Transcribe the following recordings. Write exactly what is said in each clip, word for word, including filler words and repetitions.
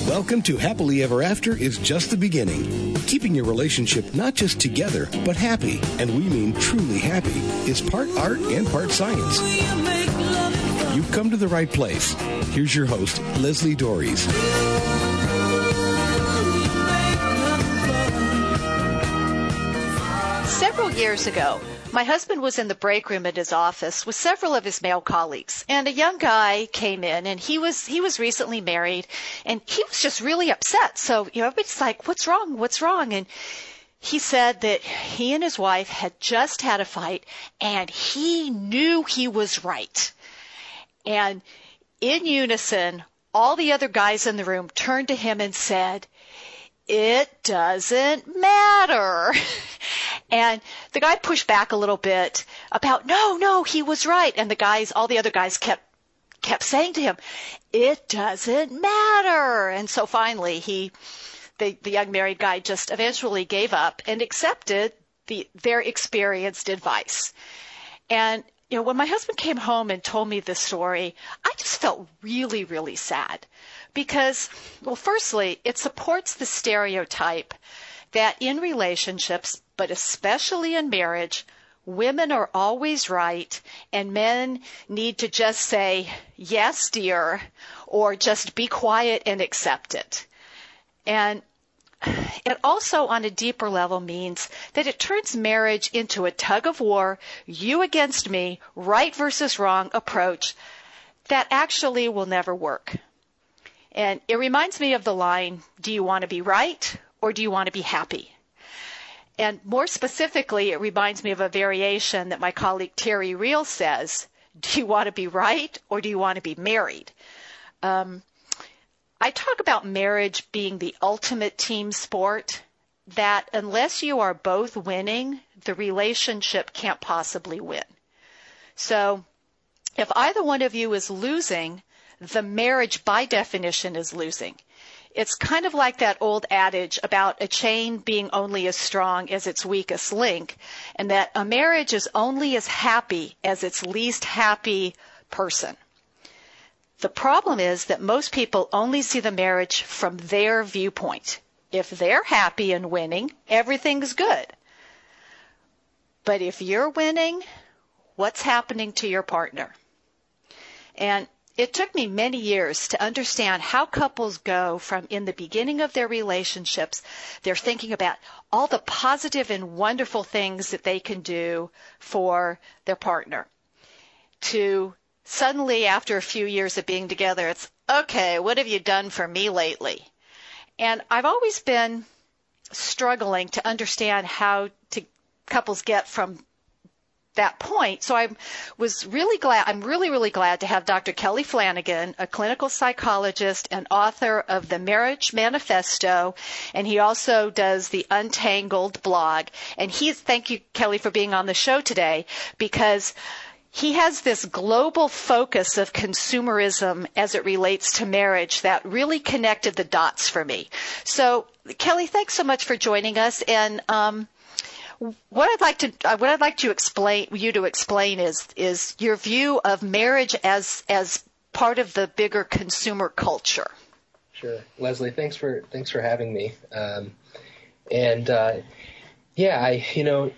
Welcome to Happily Ever After is just the beginning. Keeping your relationship not just together, but happy, and we mean truly happy, is part art and part science. You've come to the right place. Here's your host, Leslie Dories. Several years ago, my husband was in the break room at his office with several of his male colleagues, and a young guy came in, and he was he was recently married, and he was just really upset. So, you know, everybody's like, "What's wrong? What's wrong?" And he said that he and his wife had just had a fight, and he knew he was right. And in unison, all the other guys in the room turned to him and said, "It doesn't matter." And the guy pushed back a little bit about, no, no, he was right. And the guys, all the other guys kept kept saying to him, "It doesn't matter." And so finally, he, the, the young married guy just eventually gave up and accepted the their experienced advice. And, you know, when my husband came home and told me this story, I just felt really, really sad. Because, well, firstly, it supports the stereotype that in relationships, but especially in marriage, women are always right and men need to just say, "Yes, dear," or just be quiet and accept it. And it also, on a deeper level, means that it turns marriage into a tug of war, you against me, right versus wrong approach that actually will never work. And it reminds me of the line, do you want to be right or do you want to be happy? And more specifically, it reminds me of a variation that my colleague Terry Real says, do you want to be right or do you want to be married? Um, I talk about marriage being the ultimate team sport, that unless you are both winning, the relationship can't possibly win. So if either one of you is losing, the marriage by definition is losing. It's kind of like that old adage about a chain being only as strong as its weakest link, and that a marriage is only as happy as its least happy person. The problem is that most people only see the marriage from their viewpoint. If they're happy and winning, everything's good. But if you're winning, what's happening to your partner? And it took me many years to understand how couples go from in the beginning of their relationships, they're thinking about all the positive and wonderful things that they can do for their partner, to suddenly after a few years of being together, it's, okay, what have you done for me lately? And I've always been struggling to understand how to couples get from that point. So I was really glad, I'm really, really glad to have Doctor Kelly Flanagan, a clinical psychologist and author of the Marriage Manifesto, and he also does the Untangled blog. And he's, thank you, Kelly, for being on the show today, because he has this global focus of consumerism as it relates to marriage that really connected the dots for me. So, Kelly, thanks so much for joining us. And um, What I'd like to what I'd like to explain you to explain is is your view of marriage as as part of the bigger consumer culture. Sure, Leslie. Thanks for thanks for having me. Um, and uh, yeah, I you know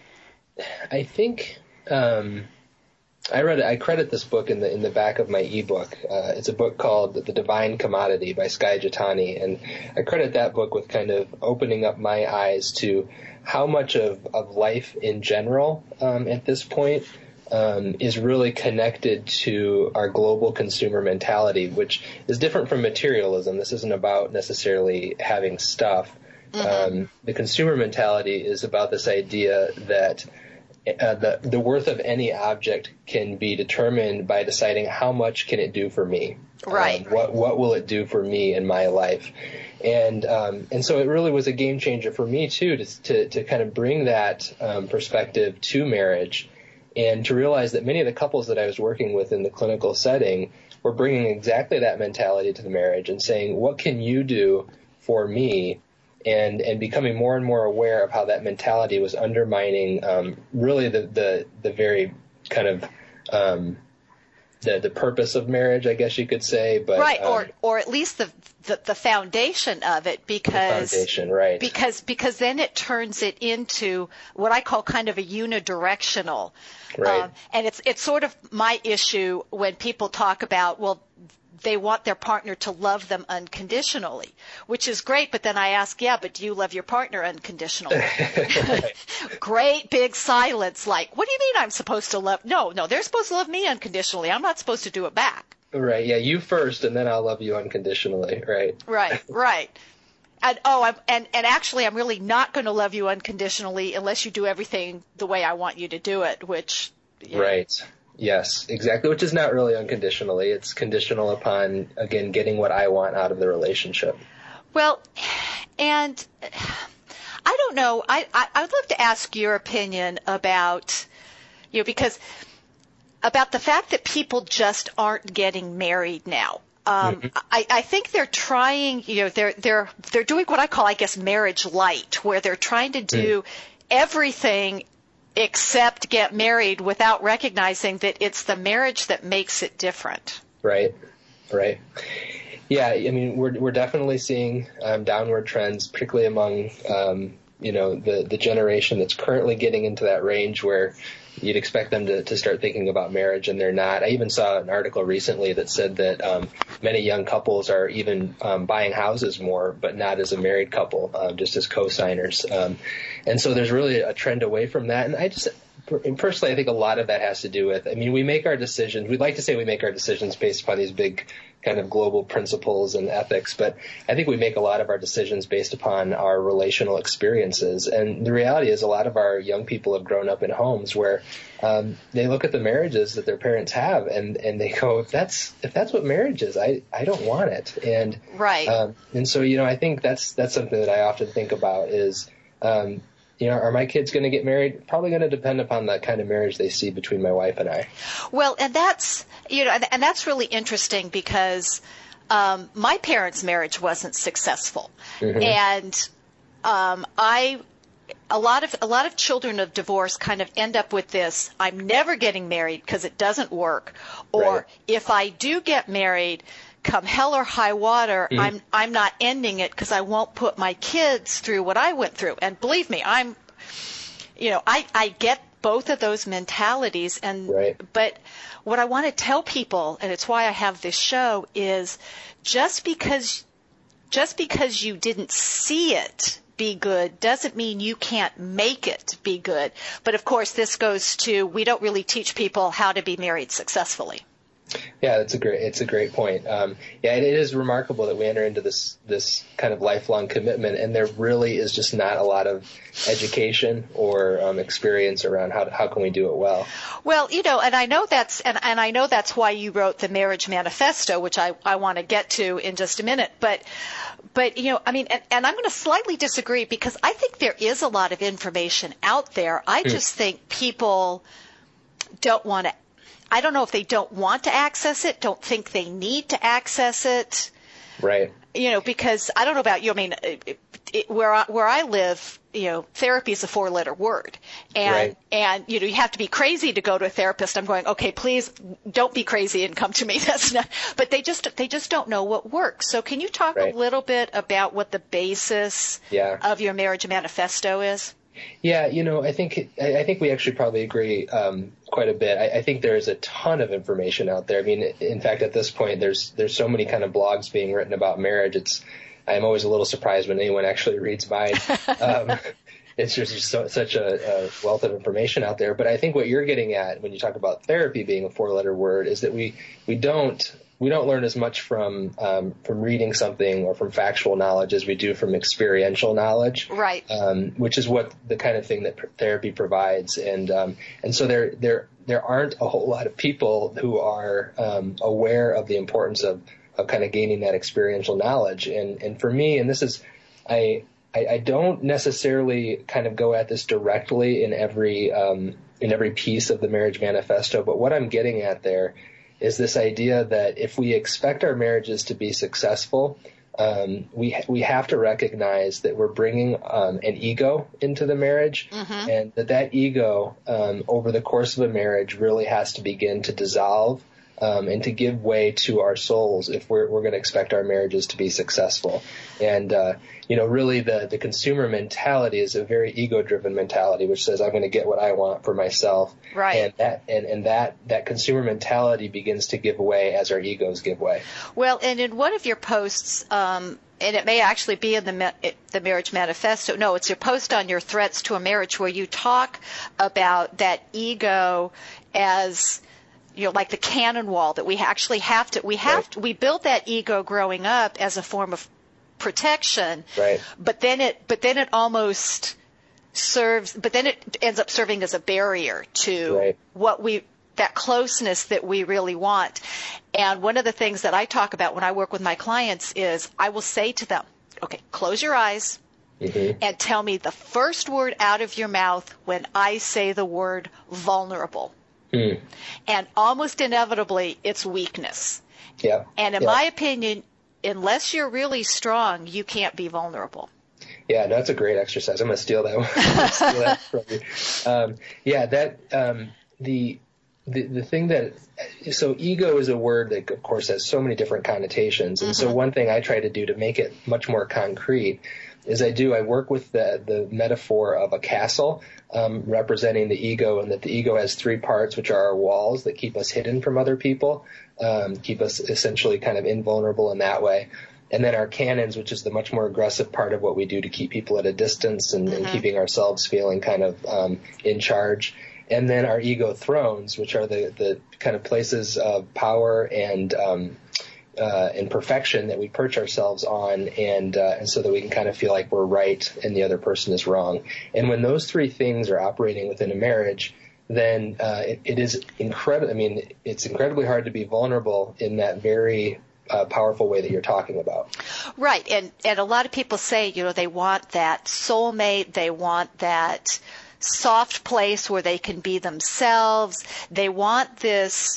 I think um, I read I credit this book in the in the back of my ebook. Uh, it's a book called The Divine Commodity by Skye Jethani, and I credit that book with kind of opening up my eyes to how much of, of life in general um, at this point um, is really connected to our global consumer mentality, which is different from materialism. This isn't about necessarily having stuff. Mm-hmm. Um, the consumer mentality is about this idea that uh, the, the worth of any object can be determined by deciding how much can it do for me. Right. Um, what what will it do for me in my life? And um, and so it really was a game changer for me too, to to, to kind of bring that um, perspective to marriage, and to realize that many of the couples that I was working with in the clinical setting were bringing exactly that mentality to the marriage and saying, what can you do for me? And and becoming more and more aware of how that mentality was undermining um, really the, the the very kind of um, the the purpose of marriage, I guess you could say. But right, um, or or at least the, the the foundation of it, because the foundation, right? Because because then it turns it into what I call kind of a unidirectional. Right. Um, and it's it's sort of my issue when people talk about, well, they want their partner to love them unconditionally, which is great. But then I ask, yeah, but do you love your partner unconditionally? Great big silence. Like, what do you mean I'm supposed to love? No, no, they're supposed to love me unconditionally. I'm not supposed to do it back. Right. Yeah. You first, and then I'll love you unconditionally. Right. Right. Right. And oh, I'm, and and actually, I'm really not going to love you unconditionally unless you do everything the way I want you to do it. Which. You know, right. Yes, exactly, which is not really unconditionally. It's conditional upon, again, getting what I want out of the relationship. Well, and I don't know. I, I, I would love to ask your opinion about, you know, because about the fact that people just aren't getting married now. Um, mm-hmm. I, I think they're trying, you know, they're they're they're doing what I call, I guess, marriage light, where they're trying to do mm. everything except get married without recognizing that it's the marriage that makes it different. Right, right. Yeah, I mean, we're we're definitely seeing um, downward trends, particularly among, um, you know, the, the generation that's currently getting into that range where you'd expect them to, to start thinking about marriage, and they're not. I even saw an article recently that said that um, many young couples are even um, buying houses more, but not as a married couple, um, just as co-signers. Um, and so there's really a trend away from that. And I just, personally, I think a lot of that has to do with, I mean, we make our decisions. We'd like to say we make our decisions based upon these big kind of global principles and ethics, but I think we make a lot of our decisions based upon our relational experiences. And the reality is a lot of our young people have grown up in homes where um, they look at the marriages that their parents have and, and they go, if that's if that's what marriage is, I, I don't want it. And right. Um, and so, you know, I think that's that's something that I often think about is, um, you know, are my kids going to get married? Probably going to depend upon the kind of marriage they see between my wife and I. Well, and that's, you know, and, and that's really interesting because um, my parents' marriage wasn't successful. Mm-hmm. And um, I, a lot of, a lot of children of divorce kind of end up with this, I'm never getting married because it doesn't work. Or right. if I do get married, come hell or high water, mm-hmm. I'm I'm not ending it because I won't put my kids through what I went through. And believe me, I'm, you know, I, I get both of those mentalities. And right. but what I want to tell people, and it's why I have this show, is just because just because you didn't see it be good doesn't mean you can't make it be good. But of course, this goes to, we don't really teach people how to be married successfully. Yeah, that's a great. It's a great point. Um, yeah, it is remarkable that we enter into this this kind of lifelong commitment, and there really is just not a lot of education or um, experience around how how can we do it well. Well, you know, and I know that's and, and I know that's why you wrote the Marriage Manifesto, which I I want to get to in just a minute. But but you know, I mean, and, and I'm going to slightly disagree because I think there is a lot of information out there. I just mm. think people don't want to. I don't know if they don't want to access it, don't think they need to access it. Right. You know, because I don't know about you. I mean, it, it, where I, where I live, you know, therapy is a four-letter word, and right. and you know, you have to be crazy to go to a therapist. I'm going, okay, please don't be crazy and come to me. That's not. But they just they just don't know what works. So can you talk right. a little bit about what the basis yeah. of your Marriage Manifesto is? Yeah, you know, I think I think we actually probably agree um, quite a bit. I, I think there is a ton of information out there. I mean, in fact, at this point, there's there's so many kind of blogs being written about marriage. It's I'm always a little surprised when anyone actually reads mine. Um, it's just so, such a, a wealth of information out there. But I think what you're getting at when you talk about therapy being a four-letter word is that we we don't. We don't learn as much from um, from reading something or from factual knowledge as we do from experiential knowledge, right? Um, which is what the kind of thing that pr- therapy provides, and um, and so there there there aren't a whole lot of people who are um, aware of the importance of, of kind of gaining that experiential knowledge, and and for me, and this is I I, I don't necessarily kind of go at this directly in every um, in every piece of the Marriage Manifesto, but what I'm getting at there is this idea that if we expect our marriages to be successful, um, we we have to recognize that we're bringing um, an ego into the marriage, mm-hmm. and that that ego um, over the course of a marriage really has to begin to dissolve um, and to give way to our souls if we're, we're going to expect our marriages to be successful. And, uh, you know, really the, the consumer mentality is a very ego-driven mentality, which says I'm going to get what I want for myself. Right. And that, and, and that, that consumer mentality begins to give way as our egos give way. Well, and in one of your posts, um, and it may actually be in the the Marriage Manifesto. No, it's your post on your threats to a marriage where you talk about that ego as, you know, like the cannon wall that we actually have to, we have Right. to, we build that ego growing up as a form of protection. Right. But then it, but then it almost serves, but then it ends up serving as a barrier to Right. what we, that closeness that we really want. And one of the things that I talk about when I work with my clients is I will say to them, okay, close your eyes Mm-hmm. and tell me the first word out of your mouth when I say the word vulnerable. Mm. And almost inevitably, it's weakness. Yeah. And in yeah. my opinion, unless you're really strong, you can't be vulnerable. Yeah, no, that's a great exercise. I'm going to steal that one. steal that from you. Um, yeah, that um, the the the thing that so ego is a word that of course has so many different connotations, and Mm-hmm. so one thing I try to do to make it much more concrete is I do I work with the the metaphor of a castle um, representing the ego, and that the ego has three parts, which are our walls that keep us hidden from other people, um, keep us essentially kind of invulnerable in that way. And then our cannons, which is the much more aggressive part of what we do to keep people at a distance and, mm-hmm. and keeping ourselves feeling kind of um, in charge. And then our ego thrones, which are the, the kind of places of power and um, uh, and perfection that we perch ourselves on, and uh, and so that we can kind of feel like we're right and the other person is wrong. And when those three things are operating within a marriage, then uh, it, it is incredible. I mean, it's incredibly hard to be vulnerable in that very Uh, powerful way that you're talking about. Right. And, and a lot of people say, you know, they want that soulmate. They want that soft place where they can be themselves. They want this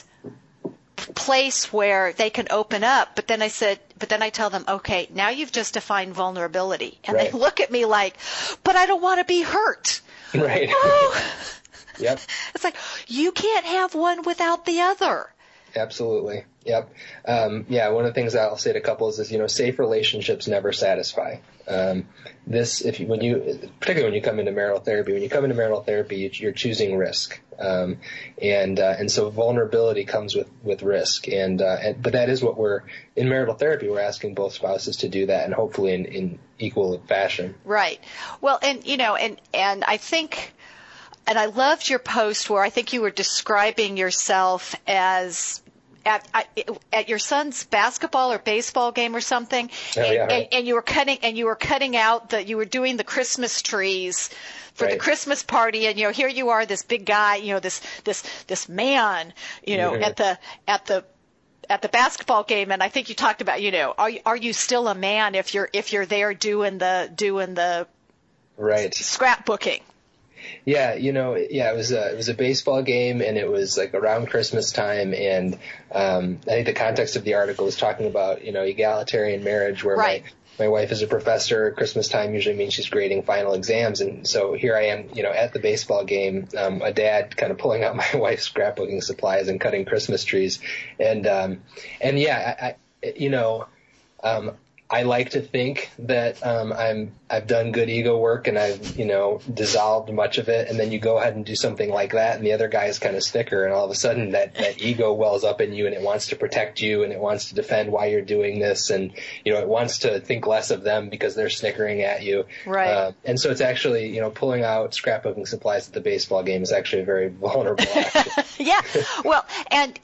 place where they can open up. But then I said, but then I tell them, okay, now you've just defined vulnerability. And right. they look at me like, but I don't want to be hurt. Right. Oh. Yep. It's like, you can't have one without the other. Absolutely. Yep. Um, yeah. One of the things that I'll say to couples is, you know, safe relationships never satisfy. Um, this, if you, when you, particularly when you come into marital therapy, when you come into marital therapy, you, you're choosing risk. Um, and, uh, and so vulnerability comes with, with risk. And, uh, and, but that is what we're, in marital therapy, we're asking both spouses to do that, and hopefully in, in equal fashion. Right. Well, and, you know, and, and I think, and I loved your post where I think you were describing yourself as At, at your son's basketball or baseball game or something, oh, and, yeah, right. and, and you were cutting and you were cutting out the you were doing the Christmas trees for right. the Christmas party, and you know here you are, this big guy, you know this this this man, you know mm-hmm. at the at the at the basketball game, and I think you talked about, you know, are you, are you still a man if you're if you're there doing the doing the right scrapbooking? Yeah, you know, yeah, it was a, it was a baseball game, and it was like around Christmas time, and um, I think the context of the article was talking about, you know, egalitarian marriage, where right. my, my wife is a professor. Christmas time usually means she's grading final exams, and so here I am, you know, at the baseball game, um, a dad kind of pulling out my wife's scrapbooking supplies and cutting Christmas trees, and um, and yeah, I, I you know, um, I like to think that um, I'm I've done good ego work, and I've you know dissolved much of it, and then you go ahead and do something like that, and the other guy is kind of sticker, and all of a sudden that, that ego wells up in you, and it wants to protect you, and it wants to defend why you're doing this, and you know it wants to think less of them because they're snickering at you. Right. Uh, and so it's actually you know pulling out scrapbooking supplies at the baseball game is actually a very vulnerable action. Yeah. Well, and.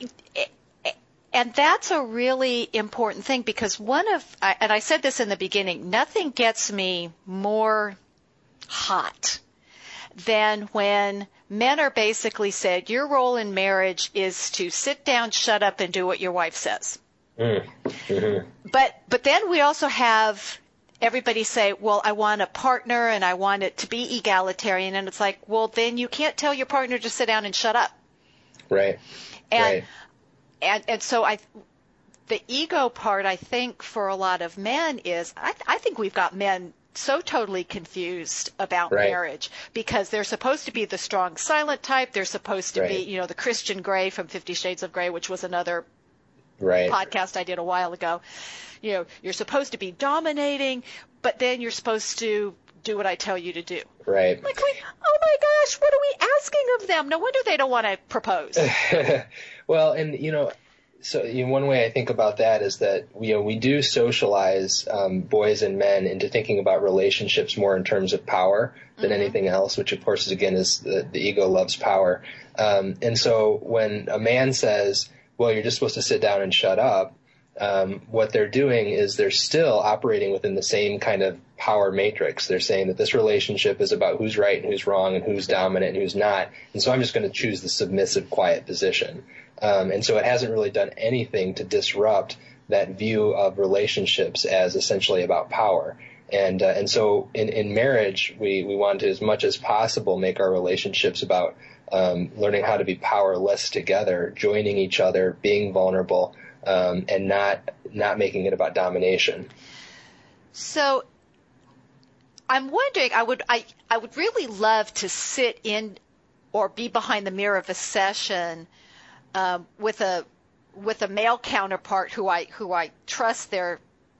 And that's a really important thing, because one of, and I said this in the beginning, nothing gets me more hot than when men are basically said, your role in marriage is to sit down, shut up, and do what your wife says. Mm. Mm-hmm. But, but then we also have everybody say, well, I want a partner and I want it to be egalitarian. And it's like, well, then you can't tell your partner to sit down and shut up. Right. And, right. And and so I, the ego part, I think for a lot of men is, I, I think we've got men so totally confused about Right. marriage, because they're supposed to be the strong silent type. They're supposed to Right. be, you know, the Christian Grey from Fifty Shades of Grey, which was another Right. podcast I did a while ago. You know, you're supposed to be dominating, but then you're supposed to do what I tell you to do. Right. Like, we, oh my gosh, what are we asking of them? No wonder they don't want to propose. Well, and, you know, so you know, one way I think about that is that, you know, we do socialize um, boys and men into thinking about relationships more in terms of power than Mm-hmm. anything else, which of course is, again, is the, the ego loves power. Um, and so when a man says, well, you're just supposed to sit down and shut up, um, what they're doing is they're still operating within the same kind of power matrix. They're saying that this relationship is about who's right and who's wrong and who's dominant and who's not. And so I'm just going to choose the submissive, quiet position. Um, and so it hasn't really done anything to disrupt that view of relationships as essentially about power. And uh, and so in, in marriage, we, we want to, as much as possible, make our relationships about um, learning how to be powerless together, joining each other, being vulnerable, um, and not not making it about domination. So I'm wondering, I would I, I would really love to sit in or be behind the mirror of a session um, with a with a male counterpart who I who I trust their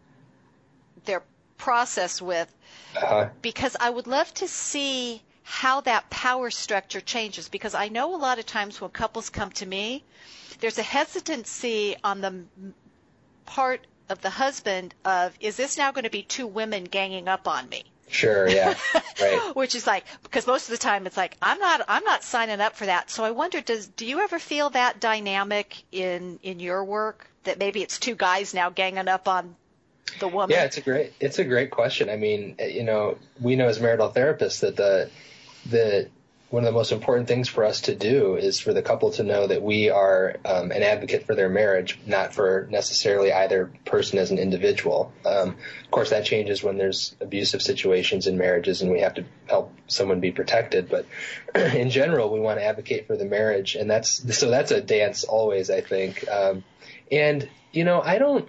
their process with, Uh-huh. because I would love to see how that power structure changes, because I know a lot of times when couples come to me, there's a hesitancy on the m- part of the husband of, is this now going to be two women ganging up on me? Sure, yeah, right. Which is like, because most of the time it's like, I'm not, I'm not signing up for that. So I wonder, does, do you ever feel that dynamic in, in your work, that maybe it's two guys now ganging up on the woman? Yeah, it's a great, it's a great question. I mean, you know, we know as marital therapists that the, the, one of the most important things for us to do is for the couple to know that we are um, an advocate for their marriage, not for necessarily either person as an individual. Um, of course, that changes when there's abusive situations in marriages and we have to help someone be protected. But in general, we want to advocate for the marriage. And that's, so that's a dance always, I think. Um, and, you know, I don't,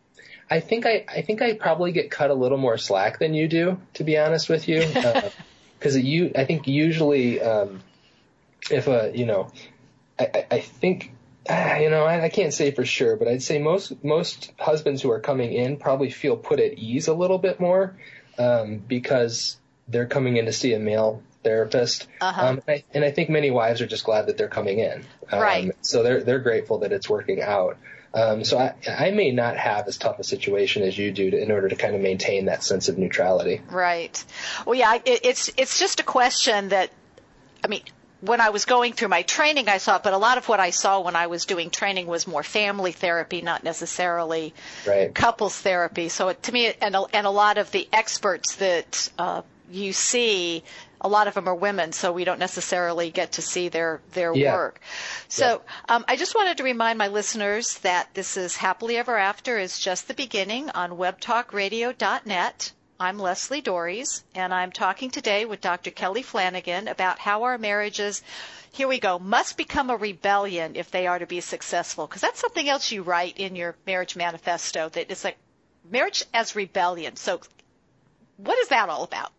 I think I, I think I probably get cut a little more slack than you do, to be honest with you. Uh, Because you, I think usually, um, if a, you know, I, I, I think, ah, you know, I, I can't say for sure, but I'd say most most husbands who are coming in probably feel put at ease a little bit more, um, because they're coming in to see a male therapist, Uh-huh. um, and, I, and I think many wives are just glad that they're coming in, um, Right. So they're they're grateful that it's working out. Um, so I, I may not have as tough a situation as you do to, in order to kind of maintain that sense of neutrality. Right. Well, yeah, it, it's it's just a question that, I mean, when I was going through my training, I saw it, but a lot of what I saw when I was doing training was more family therapy, not necessarily Right. couples therapy. So it, to me, and a, and a lot of the experts that uh, you see, a lot of them are women, so we don't necessarily get to see their, their Yeah. work. So um, I just wanted to remind my listeners that this is Happily Ever After is just the beginning on web talk radio dot net. I'm Leslie Dories, and I'm talking today with Doctor Kelly Flanagan about how our marriages, here we go, must become a rebellion if they are to be successful. Because that's something else you write in your marriage manifesto, that it's like marriage as rebellion. So what is that all about?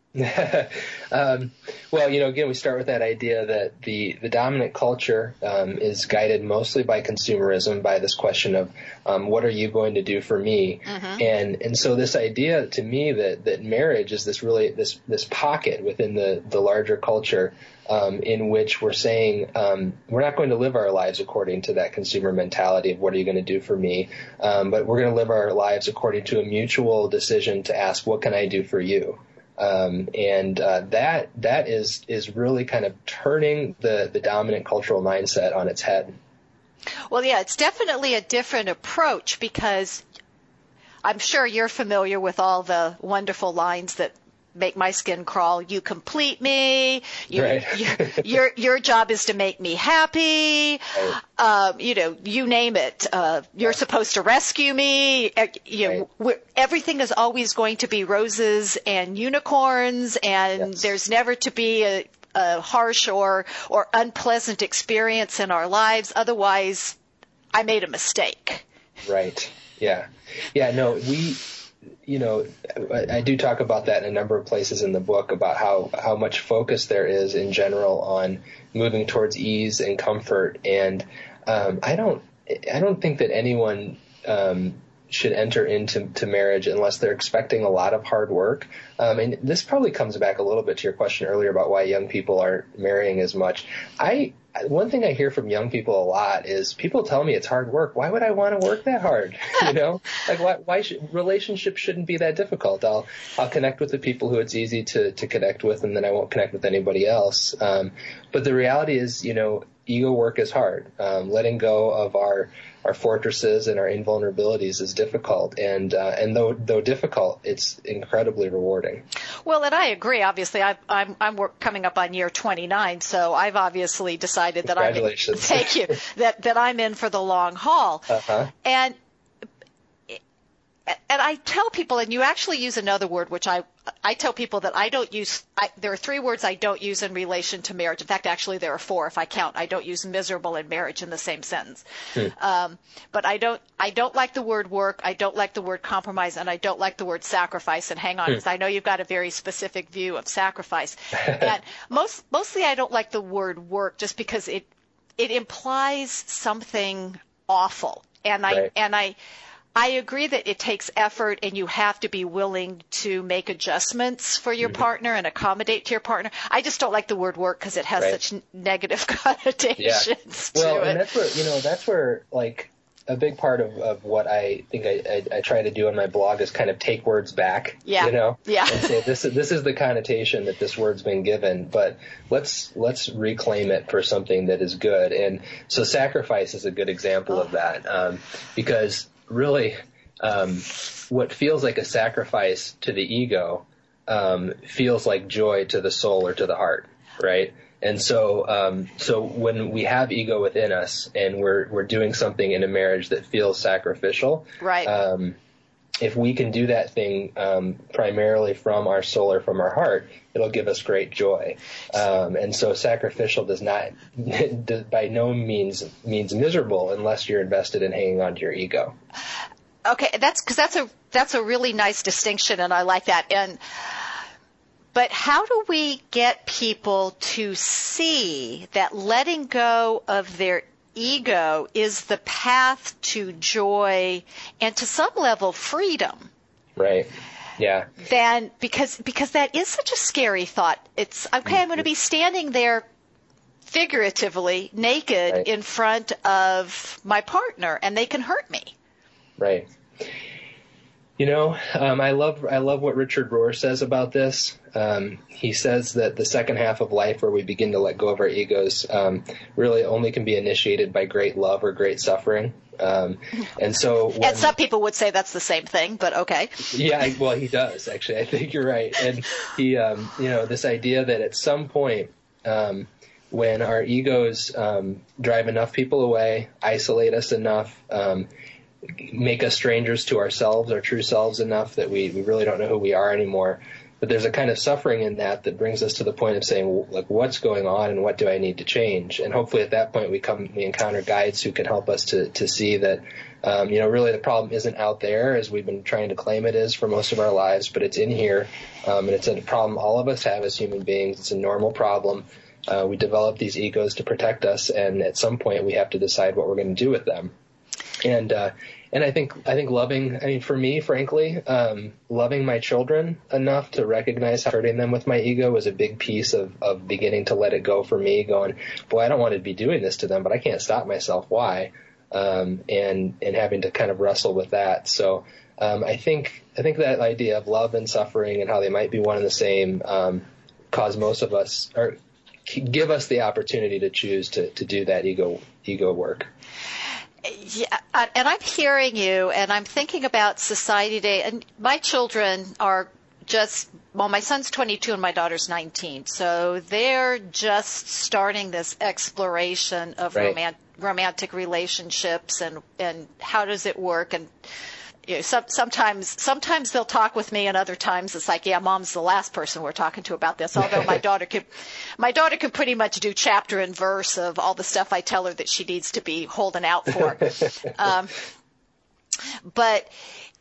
um, well, you know, again, we start with that idea that the, the dominant culture um, is guided mostly by consumerism, by this question of um, what are you going to do for me? Mm-hmm. And and so this idea to me that, that marriage is this really this this pocket within the, the larger culture um, in which we're saying um, we're not going to live our lives according to that consumer mentality of what are you going to do for me, um, but we're going to live our lives according to a mutual decision to ask what can I do for you? Um, and uh, that that is is really kind of turning the, the dominant cultural mindset on its head. Well, yeah, it's definitely a different approach, because I'm sure you're familiar with all the wonderful lines that make my skin crawl. You complete me. You, Right. you, your your job is to make me happy. Right. Um, you know, you name it. Uh, you're supposed to rescue me. Uh, You know, Right. we're, everything is always going to be roses and unicorns, and Yes. there's never to be a, a harsh or or unpleasant experience in our lives. Otherwise, I made a mistake. Right. Yeah. Yeah. No, we, you know, I, I do talk about that in a number of places in the book about how, how much focus there is in general on moving towards ease and comfort. And um, I don't I don't think that anyone um, should enter into to marriage unless they're expecting a lot of hard work. Um, and this probably comes back a little bit to your question earlier about why young people aren't marrying as much. I One thing I hear from young people a lot is people tell me it's hard work. Why would I want to work that hard? You know, like why, why should relationships shouldn't be that difficult? I'll, I'll connect with the people who it's easy to, to connect with, and then I won't connect with anybody else. Um, but the reality is, you know, ego work is hard. Um, letting go of our, our fortresses and our invulnerabilities is difficult. And, uh, and though, though difficult, it's incredibly rewarding. Well, and I agree. Obviously, I've, I'm, I'm work, coming up on year twenty-nine, so I've obviously decided that I'm in, thank you, that, that I'm in for the long haul. Uh-huh. And, and I tell people, and you actually use another word, which I, I tell people that I don't use, I, there are three words I don't use in relation to marriage. In fact, actually there are four if I count. I don't use miserable and marriage in the same sentence. Hmm. Um, but I don't, I don't like the word work. I don't like the word compromise, and I don't like the word sacrifice. And hang on, because hmm. I know you've got a very specific view of sacrifice. And most, mostly I don't like the word work just because it, it implies something awful. And I, right. and I, I agree that it takes effort, and you have to be willing to make adjustments for your mm-hmm. partner and accommodate to your partner. I just don't like the word work because it has right. such negative connotations yeah. to well, it. Well, and that's where, you know, that's where, like, a big part of, of what I think I, I, I try to do on my blog is kind of take words back, yeah. you know, yeah. and say this is, this is the connotation that this word's been given, but let's, let's reclaim it for something that is good. And so sacrifice is a good example oh. of that, um, because really, um, what feels like a sacrifice to the ego, um, feels like joy to the soul or to the heart, right? And so, um, so when we have ego within us and we're, we're doing something in a marriage that feels sacrificial, right. um, if we can do that thing, um, primarily from our soul or from our heart, it'll give us great joy. Um, and so sacrificial does not, by no means means miserable unless you're invested in hanging on to your ego. Okay. That's because that's a, that's a really nice distinction, and I like that. And, but how do we get people to see that letting go of their ego is the path to joy and to some level freedom? Right. Yeah. Then because because that is such a scary thought. It's okay, mm-hmm. I'm going to be standing there figuratively naked right. in front of my partner, and they can hurt me. Right. You know, um, I love I love what Richard Rohr says about this. Um, he says that the second half of life, where we begin to let go of our egos, um, really only can be initiated by great love or great suffering. Um, and so, when, and some people would say that's the same thing, but okay. Yeah, well, he does actually. I think you're right. And he, um, you know, this idea that at some point, um, when our egos um, drive enough people away, isolate us enough. Um, make us strangers to ourselves, our true selves, enough that we, we really don't know who we are anymore. But there's a kind of suffering in that that brings us to the point of saying, like, what's going on and what do I need to change? And hopefully at that point we come, we encounter guides who can help us to, to see that, um, you know, really the problem isn't out there as we've been trying to claim it is for most of our lives, but it's in here. Um, and it's a problem all of us have as human beings. It's a normal problem. Uh, we develop these egos to protect us, and at some point we have to decide what we're going to do with them. And, uh, and I think, I think loving, I mean, for me, frankly, um, loving my children enough to recognize how hurting them with my ego was a big piece of, of beginning to let it go for me, going, boy, I don't want to be doing this to them, but I can't stop myself. Why? Um, and, and having to kind of wrestle with that. So, um, I think, I think that idea of love and suffering and how they might be one and the same, um, cause most of us, or give us the opportunity to choose to, to do that ego, ego work. Yeah, and I'm hearing you, and I'm thinking about society today. And my children are just, well, my son's twenty-two and my daughter's nineteen. So they're just starting this exploration of right. romant- romantic relationships and, and how does it work. And you know, some, sometimes sometimes they'll talk with me, and other times it's like, yeah, mom's the last person we're talking to about this. Although my daughter could, my daughter could pretty much do chapter and verse of all the stuff I tell her that she needs to be holding out for. um, but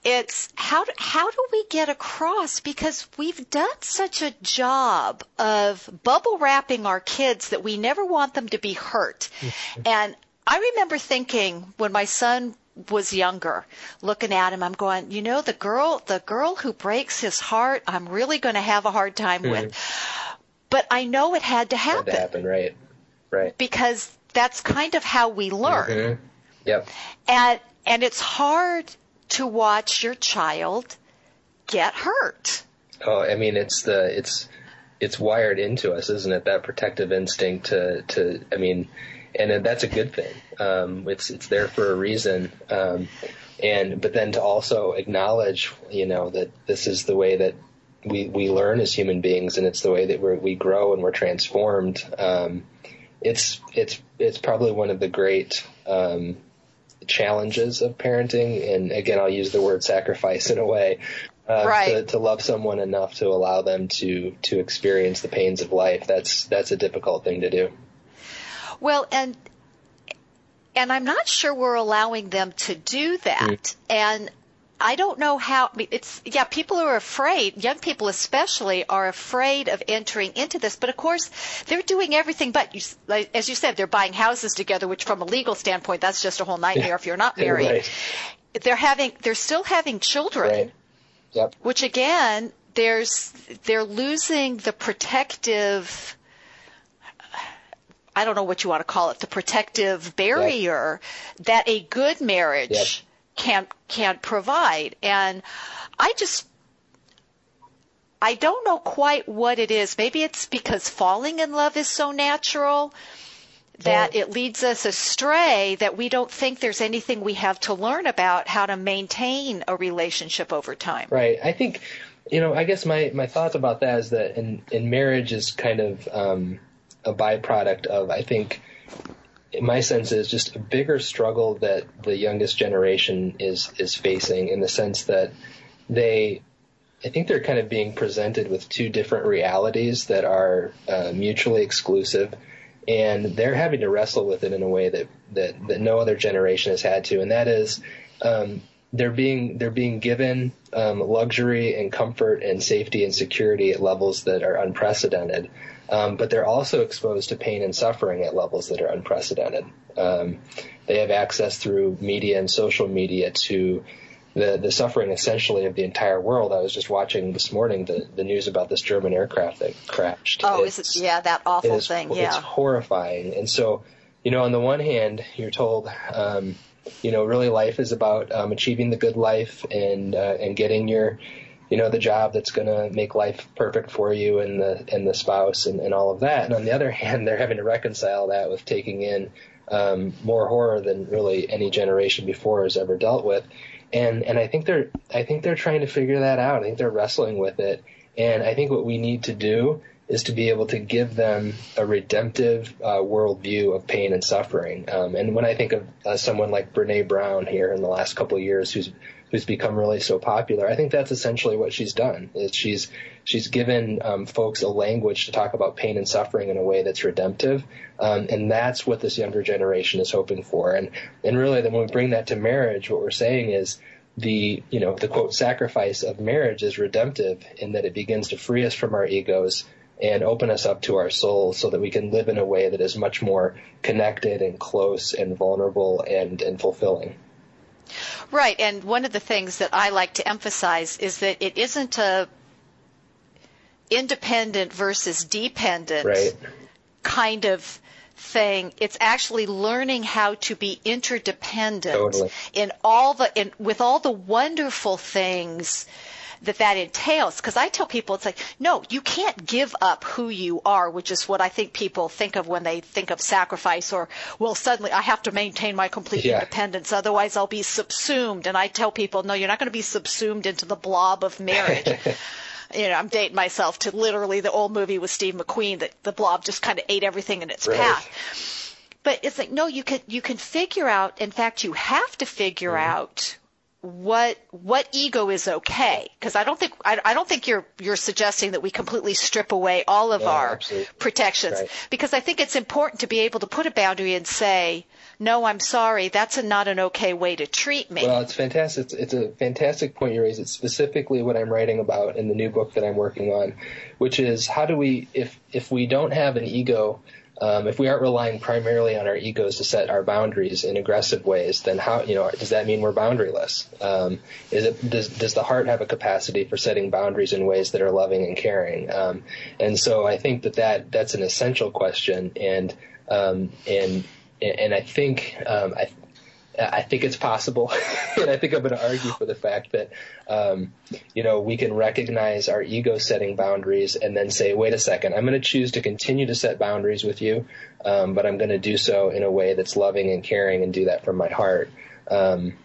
it's how, how do we get across? Because we've done such a job of bubble wrapping our kids that we never want them to be hurt. And I remember thinking when my son was younger, looking at him, I'm going, you know, the girl, the girl who breaks his heart, I'm really going to have a hard time mm-hmm. with. But I know it had to happen. Had to happen, right? Right. Because that's kind of how we learn. Mm-hmm. Yep. And and it's hard to watch your child get hurt. Oh, I mean, it's the it's it's wired into us, isn't it? That protective instinct to to I mean. And that's a good thing. Um, it's it's there for a reason, um, and but then to also acknowledge, you know, that this is the way that we, we learn as human beings, and it's the way that we we grow and we're transformed. Um, it's it's it's probably one of the great um, challenges of parenting. And again, I'll use the word sacrifice in a way. Uh, right. to, to love someone enough to allow them to to experience the pains of life. That's that's a difficult thing to do. Well, and and I'm not sure we're allowing them to do that. Mm. And I don't know how. I mean, it's yeah, people are afraid. Young people especially are afraid of entering into this. But of course, they're doing everything. But you, as you said, they're buying houses together, which from a legal standpoint, that's just a whole nightmare if you're not married. Right. They're having, they're still having children. Right. Yep. Which again, there's they're losing the protective. I don't know what you want to call it, the protective barrier yep. that a good marriage yep. can can provide. And I just, I don't know quite what it is. Maybe it's because falling in love is so natural that it leads us astray, that we don't think there's anything we have to learn about how to maintain a relationship over time. Right. I think, you know, I guess my, my thoughts about that is that in, in marriage is kind of um, – a byproduct of, I think, in my sense, is just a bigger struggle that the youngest generation is is facing, in the sense that they, I think they're kind of being presented with two different realities that are uh, mutually exclusive, and they're having to wrestle with it in a way that, that, that no other generation has had to, and that is um, they're being they're being given um, luxury and comfort and safety and security at levels that are unprecedented. Um, but they're also exposed to pain and suffering at levels that are unprecedented. Um, they have access through media and social media to the, the suffering essentially of the entire world. I was just watching this morning the, the news about this German aircraft that crashed. Oh, it's, is it, yeah, that awful it is, thing. Yeah. It's horrifying. And so, you know, on the one hand, you're told, um, you know, really life is about um, achieving the good life and uh, and getting your you know, the job that's going to make life perfect for you and the and the spouse and, and all of that. And on the other hand, they're having to reconcile that with taking in um, more horror than really any generation before has ever dealt with. And and I think they're I think they're trying to figure that out. I think they're wrestling with it. And I think what we need to do is to be able to give them a redemptive uh, worldview of pain and suffering. Um, and when I think of uh, someone like Brene Brown here in the last couple of years, who's who's become really so popular, I think that's essentially what she's done. Is she's she's given um, folks a language to talk about pain and suffering in a way that's redemptive, um, and that's what this younger generation is hoping for. And and really, then when we bring that to marriage, what we're saying is the you know the quote sacrifice of marriage is redemptive in that it begins to free us from our egos and open us up to our souls so that we can live in a way that is much more connected and close and vulnerable and, and fulfilling. Right. And one of the things that I like to emphasize is that it isn't a independent versus dependent right. kind of thing. It's actually learning how to be interdependent totally. in all the in with all the wonderful things that that entails. Because I tell people, it's like, no, you can't give up who you are, which is what I think people think of when they think of sacrifice, or, well, suddenly I have to maintain my complete yeah. independence, otherwise I'll be subsumed. And I tell people, no, you're not going to be subsumed into the blob of marriage. You know, I'm dating myself to literally the old movie with Steve McQueen that the blob just kind of ate everything in its right. path. But it's like, no, you can, you can figure out, in fact, you have to figure mm-hmm. out what what ego is okay, because I don't think I, I don't think you're you're suggesting that we completely strip away all of No, our absolutely. protections, Right. because I think it's important to be able to put a boundary and say, no, I'm sorry, that's a, not an okay way to treat me. Well, it's fantastic. It's, it's a fantastic point you raise. It's specifically what I'm writing about in the new book that I'm working on, which is how do we, if if we don't have an ego, um, if we aren't relying primarily on our egos to set our boundaries in aggressive ways, then how, you know, does that mean we're boundaryless? Um, is it does does the heart have a capacity for setting boundaries in ways that are loving and caring? Um, and so I think that, that that's an essential question, and um, and and I think um, I. I think it's possible, and I think I'm going to argue for the fact that, um, you know, we can recognize our ego setting boundaries and then say, wait a second, I'm going to choose to continue to set boundaries with you, um, but I'm going to do so in a way that's loving and caring and do that from my heart. Um,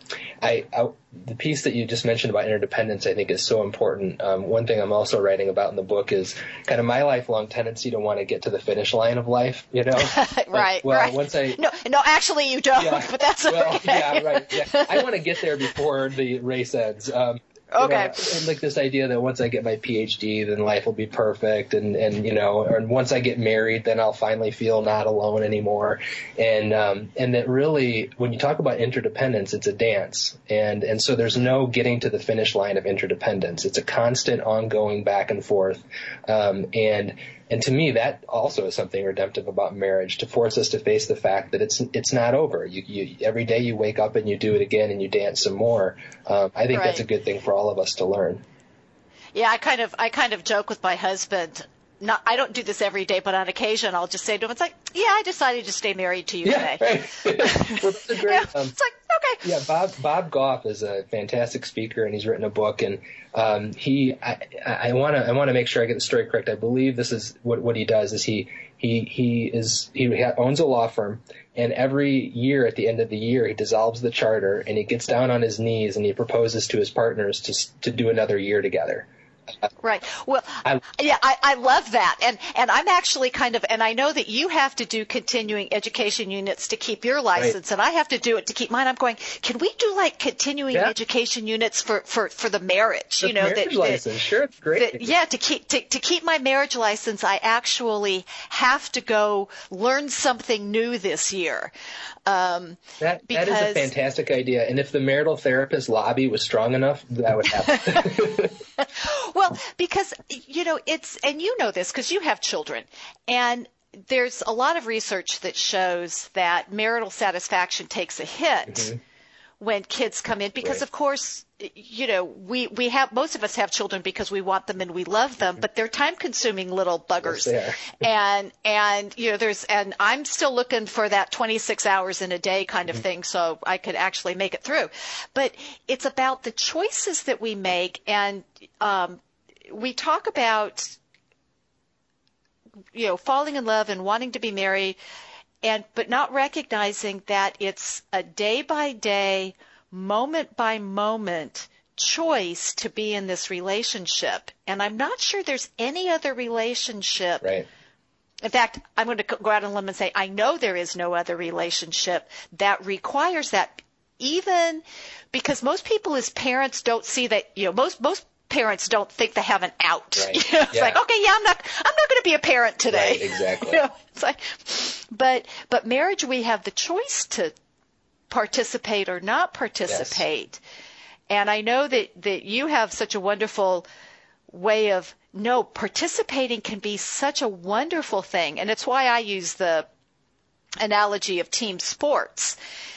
I, I, the piece that you just mentioned about interdependence, I think, is so important. Um, one thing I'm also writing about in the book is kind of my lifelong tendency to want to get to the finish line of life, you know? right, well, right. Once I, no, no, actually you don't, yeah, but that's well, okay. yeah, right. Yeah. I want to get there before the race ends. Um, You Okay. know, and like this idea that once I get my P H D, then life will be perfect, and, and you know, or once I get married, then I'll finally feel not alone anymore, and um, and that really, when you talk about interdependence, it's a dance, and and so there's no getting to the finish line of interdependence. It's a constant, ongoing back and forth, um, and. And to me, that also is something redemptive about marriage, to force us to face the fact that it's it's not over. You, you every day you wake up and you do it again and you dance some more. Um, I think Right. that's a good thing for all of us to learn. Yeah, I kind of I kind of joke with my husband. Not, I don't do this every day, but on occasion I'll just say to him, "It's like, yeah, I decided to stay married to you Yeah, today." right. Well, that's a great, yeah, um, it's like, okay. Yeah, Bob Bob Goff is a fantastic speaker, and he's written a book. And um, he, I want to, I want to make sure I get the story correct. I believe this is what what he does is he he he is he owns a law firm, and every year at the end of the year he dissolves the charter and he gets down on his knees and he proposes to his partners to to do another year together. Right. Well, I, yeah, I, I love that. And, and I'm actually kind of, and I know that you have to do continuing education units to keep your license, right. and I have to do it to keep mine. I'm going, can we do like continuing yeah. education units for, for, for the marriage? The you know, marriage that, license, that, sure, it's great. That, yeah, to keep, to, to keep my marriage license, I actually have to go learn something new this year. Um, that, because, that is a fantastic idea. And if the marital therapist lobby was strong enough, that would happen. Well, because, you know, it's, and you know this because you have children, and there's a lot of research that shows that marital satisfaction takes a hit mm-hmm. when kids come in because, right. of course, you know, we, we have, most of us have children because we want them and we love them, mm-hmm. but they're time-consuming little buggers. Yes, they are. and, and, you know, there's, and I'm still looking for that twenty-six hours in a day kind of mm-hmm. thing so I could actually make it through. But it's about the choices that we make, and, um, we talk about, you know, falling in love and wanting to be married, and but not recognizing that it's a day by day, moment by moment choice to be in this relationship. And I'm not sure there's any other relationship. Right. In fact, I'm going to go out on a limb and say I know there is no other relationship that requires that, even because most people as parents don't see that, you know, most most parents don't think they have an out. Right. You know, it's yeah. like, okay, yeah, I'm not, I'm not going to be a parent today. Right, exactly. You know, it's like, but, but marriage, we have the choice to participate or not participate. Yes. And I know that, that you have such a wonderful way of, no, participating can be such a wonderful thing. And it's why I use the analogy of team sports,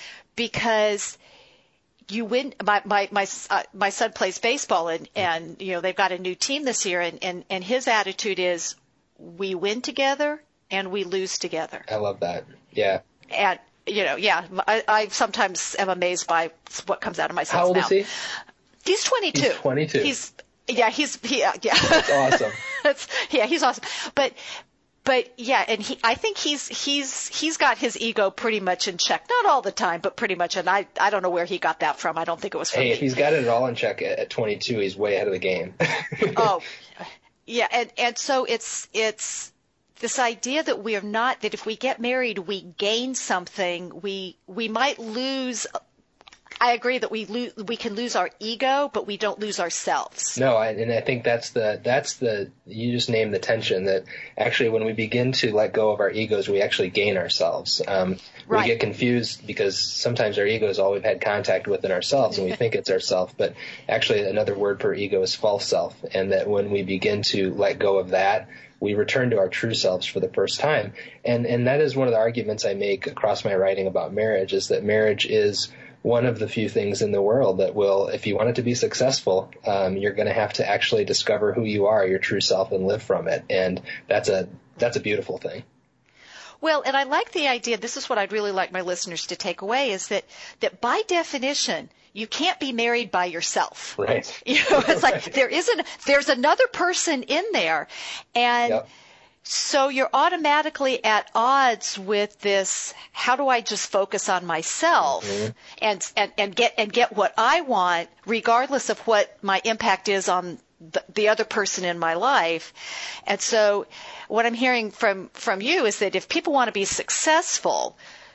because you win. My my my, uh, my son plays baseball, and, and you know they've got a new team this year, and, and, and his attitude is we win together and we lose together. I love that. Yeah. And you know, yeah, I, I sometimes am amazed by what comes out of my son's mouth. How old mouth. is he? He's twenty-two. He's twenty-two. He's yeah, he's he, yeah. That's awesome. That's, yeah, he's awesome. But. But yeah, and he, I think he's he's he's got his ego pretty much in check. Not all the time, but pretty much. And I I don't know where he got that from. I don't think it was from hey, me. If he's got it all in check at, at twenty-two, he's way ahead of the game. Oh, yeah, and and so it's it's this idea that we are not, that if we get married, we gain something. We we might lose I agree that we lo- we can lose our ego, but we don't lose ourselves. No, I, and I think that's the that's the you just named the tension, that actually when we begin to let go of our egos, we actually gain ourselves. Um, right. We get confused because sometimes our ego is all we've had contact with in ourselves, and we think it's ourself. But actually, another word for ego is false self, and that when we begin to let go of that, we return to our true selves for the first time. And and that is one of the arguments I make across my writing about marriage, is that marriage is one of the few things in the world that will, if you want it to be successful, um, you're going to have to actually discover who you are, your true self, and live from it. And that's a that's a beautiful thing. Well, and I like the idea, this is what I'd really like my listeners to take away, is that, that by definition, you can't be married by yourself. Right. You know, it's like there isn't, there's another person in there. And yep. So you're automatically at odds with this, how do I just focus on myself mm-hmm. and, and, and get and get what I want, regardless of what my impact is on the, the other person in my life. And so what I'm hearing from, from you is that if people want to be successful,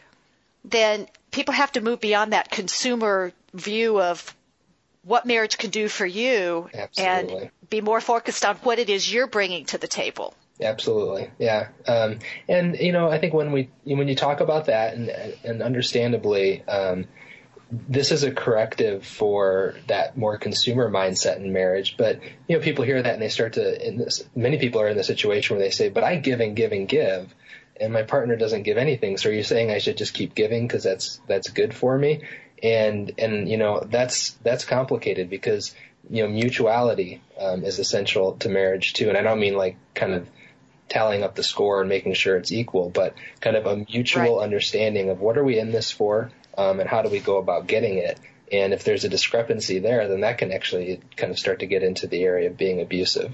then people have to move beyond that consumer view of what marriage can do for you. Absolutely. And be more focused on what it is you're bringing to the table. Absolutely. Yeah. Um, and, you know, I think when we, when you talk about that, and, and understandably, um, this is a corrective for that more consumer mindset in marriage. But, you know, people hear that and they start to, in this, many people are in the situation where they say, but I give and give and give, and my partner doesn't give anything. So are you saying I should just keep giving because that's, that's good for me? And, and, you know, that's, that's complicated because, you know, mutuality, um, is essential to marriage too. And I don't mean like kind of tallying up the score and making sure it's equal, but kind of a mutual right. understanding of what are we in this for, um, and how do we go about getting it. And if there's a discrepancy there, then that can actually kind of start to get into the area of being abusive.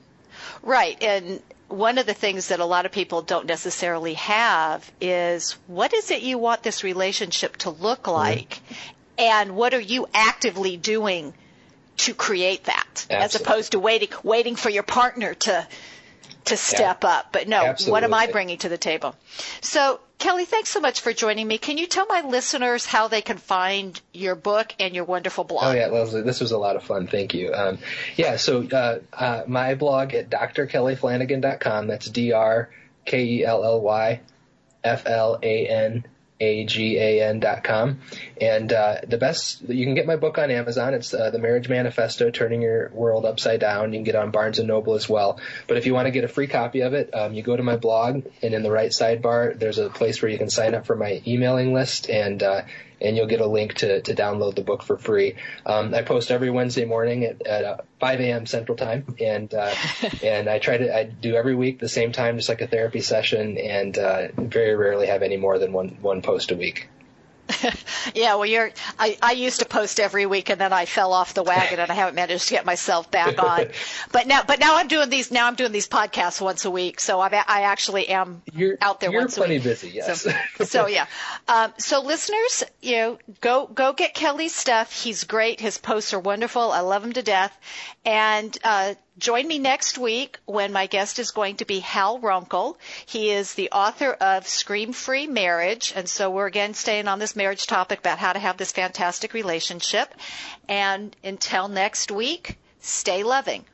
Right. And one of the things that a lot of people don't necessarily have is, what is it you want this relationship to look like? Mm-hmm. And what are you actively doing to create that? Absolutely. As opposed to waiting, waiting for your partner to to step yeah. up. But no, Absolutely. What am I bringing to the table? So, Kelly, thanks so much for joining me. Can you tell my listeners how they can find your book and your wonderful blog? Oh, yeah, Leslie, this was a lot of fun. Thank you. Um, yeah, so uh, uh, my blog at d r kelly flanagan dot com, that's D R K E L L Y F L A N A G A N dot com. And uh, the best, you can get my book on Amazon. It's uh, The Marriage Manifesto, Turning Your World Upside Down. You can get it on Barnes and Noble as well. But if you want to get a free copy of it, um, you go to my blog, and in the right sidebar, there's a place where you can sign up for my emailing list, and uh, and you'll get a link to, to download the book for free. Um, I post every Wednesday morning at, at uh, five a.m. Central Time, and uh, and I try to I do every week the same time, just like a therapy session, and uh, very rarely have any more than one one post a week. Yeah, well, you're. I, I used to post every week, and then I fell off the wagon, and I haven't managed to get myself back on. But now, but now I'm doing these. Now I'm doing these podcasts once a week, so I've, I actually am you're, out there once a week. You're plenty busy, yes. So, so yeah. Um, so listeners, you know, go go get Kelly's stuff. He's great. His posts are wonderful. I love him to death. And uh, join me next week when my guest is going to be Hal Runkel. He is the author of Scream Free Marriage. And so we're again staying on this marriage topic about how to have this fantastic relationship. And until next week, stay loving.